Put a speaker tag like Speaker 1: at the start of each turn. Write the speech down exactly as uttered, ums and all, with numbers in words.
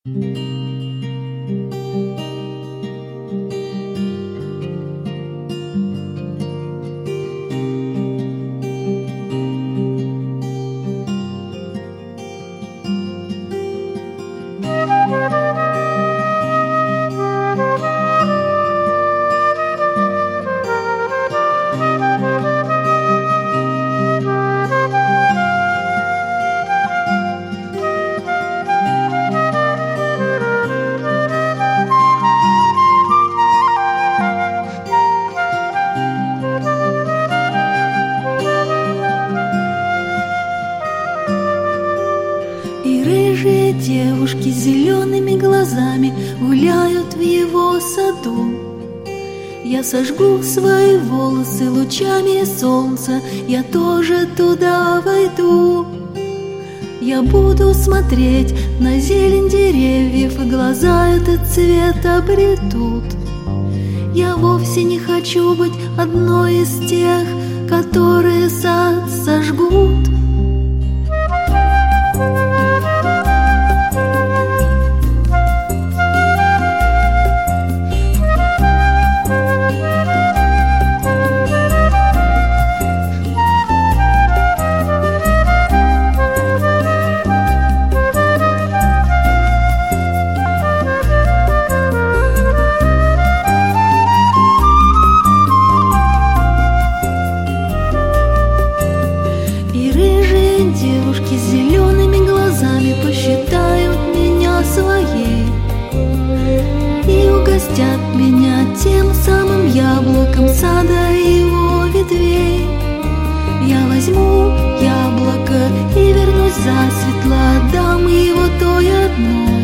Speaker 1: И рыжие девушки с зелеными глазами гуляют в его саду. Я сожгу свои волосы лучами солнца, я тоже туда войду. Я буду смотреть на зелень деревьев, и глаза этот цвет обретут. Я вовсе не хочу быть одной из тех, которые сад сожгут. Девушки с зелеными глазами посчитают меня своей и угостят меня тем самым яблоком сада и его ветвей. Я возьму яблоко и вернусь засветло, отдам его той одной,